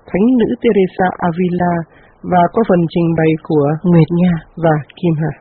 Thánh nữ Teresa Avila và có phần trình bày của Nguyệt Nha và Kim Hà.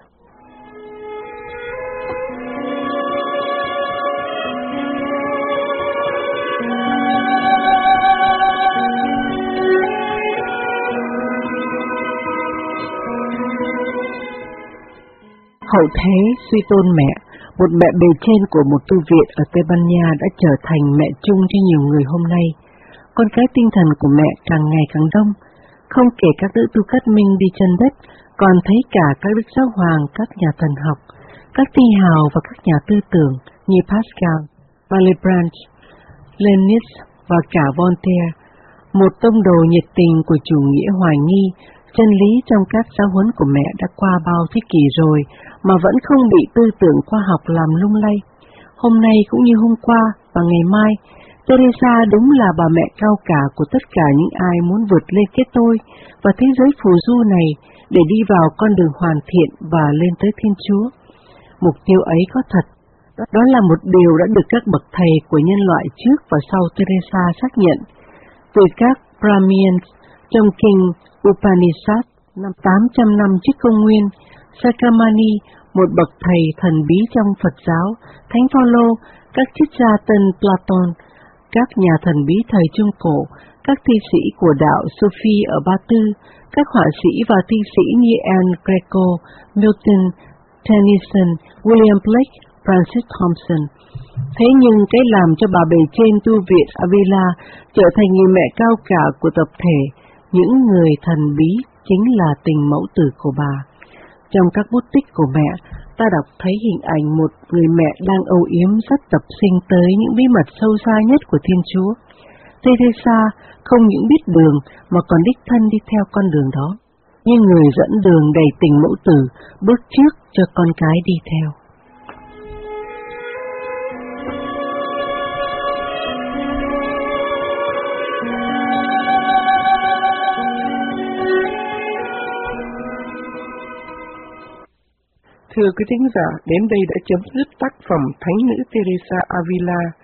Hậu thế suy tôn mẹ, một mẹ bề trên của một tu viện ở Tây Ban Nha đã trở thành mẹ chung cho nhiều người hôm nay. Con cái tinh thần của mẹ càng ngày càng đông, không kể các nữ tu cát minh đi chân đất, còn thấy cả các đức giáo hoàng, các nhà thần học, các thi hào và các nhà tư tưởng như Pascal, Malebranche, Leibniz và cả Voltaire, một tông đồ nhiệt tình của chủ nghĩa hoài nghi. Chân lý trong các giáo huấn của mẹ đã qua bao thế kỷ rồi mà vẫn không bị tư tưởng khoa học làm lung lay. Hôm nay cũng như hôm qua và ngày mai, Teresa đúng là bà mẹ cao cả của tất cả những ai muốn vượt lên cái tôi và thế giới phù du này để đi vào con đường hoàn thiện và lên tới Thiên Chúa. Mục tiêu ấy có thật, đó là một điều đã được các bậc thầy của nhân loại trước và sau Teresa xác nhận. Từ các Brahmins trong kinh Upanishad năm 800 năm trước công nguyên, Sakamani, một bậc thầy thần bí trong Phật giáo, Thánh Phaolô, các triết gia tân Platon, các nhà thần bí thời Trung Cổ, các thi sĩ của đạo Sufi ở Ba Tư, các họa sĩ và thi sĩ như Anne Greco, Milton, Tennyson, William Blake, Francis Thompson. Thế nhưng cái làm cho bà bề trên tu viện Avila trở thành người mẹ cao cả của tập thể, những người thần bí chính là tình mẫu tử của bà. Trong các bút tích của mẹ, ta đọc thấy hình ảnh một người mẹ đang âu yếm rất tập sinh tới những bí mật sâu xa nhất của Thiên Chúa. Teresa không những biết đường mà còn đích thân đi theo con đường đó, như người dẫn đường đầy tình mẫu tử bước trước cho con cái đi theo. Thưa quý thính giả, đến đây đã chấm dứt tác phẩm Thánh nữ Teresa Avila